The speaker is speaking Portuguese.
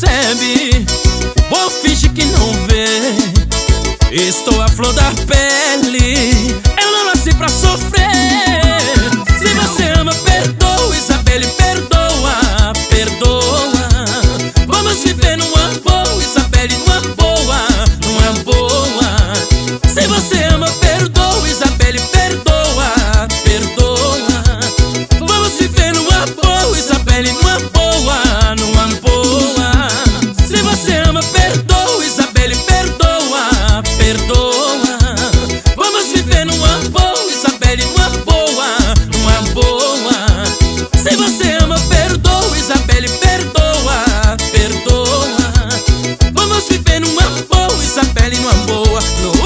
percebe, vou fingir que não vê. Estou à flor da pele, eu não nasci pra sofrer. Se você ama, perdoa, Isabelle, perdoa, perdoa. Vamos viver numa boa, Isabelle, numa boa, numa boa. Se você ama, perdoa, Isabelle, perdoa, perdoa. Vamos viver numa boa, Isabelle, numa boa, numa boa. Se você ama, perdoa, Isabelle, perdoa, perdoa. Vamos viver numa boa, Isabelle, numa boa, numa boa. Se você ama, perdoa, Isabelle, perdoa, perdoa. Vamos viver numa boa, Isabelle, numa boa, numa